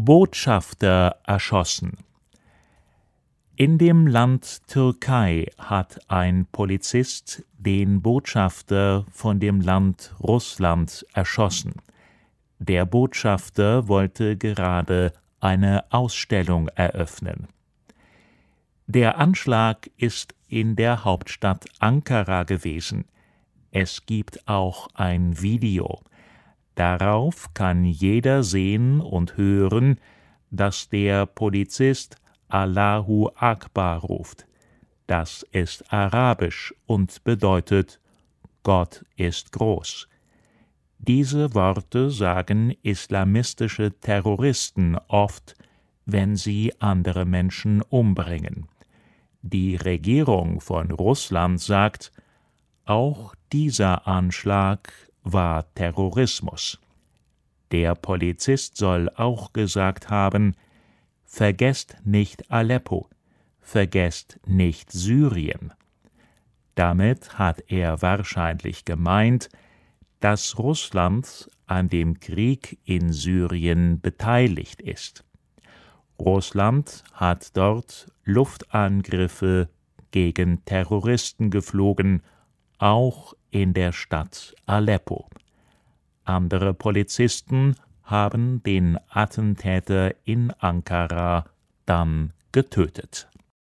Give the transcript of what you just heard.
Botschafter erschossen. In dem Land Türkei hat ein Polizist den Botschafter von dem Land Russland erschossen. Der Botschafter wollte gerade eine Ausstellung eröffnen. Der Anschlag ist in der Hauptstadt Ankara gewesen. Es gibt auch ein Video. Darauf kann jeder sehen und hören, dass der Polizist Allahu Akbar ruft. Das ist arabisch und bedeutet Gott ist groß. Diese Worte sagen islamistische Terroristen oft, wenn sie andere Menschen umbringen. Die Regierung von Russland sagt, auch dieser Anschlag war Terrorismus. Der Polizist soll auch gesagt haben, vergesst nicht Aleppo, vergesst nicht Syrien. Damit hat er wahrscheinlich gemeint, dass Russland an dem Krieg in Syrien beteiligt ist. Russland hat dort Luftangriffe gegen Terroristen geflogen, auch in der Stadt Aleppo. Andere Polizisten haben den Attentäter in Ankara dann getötet.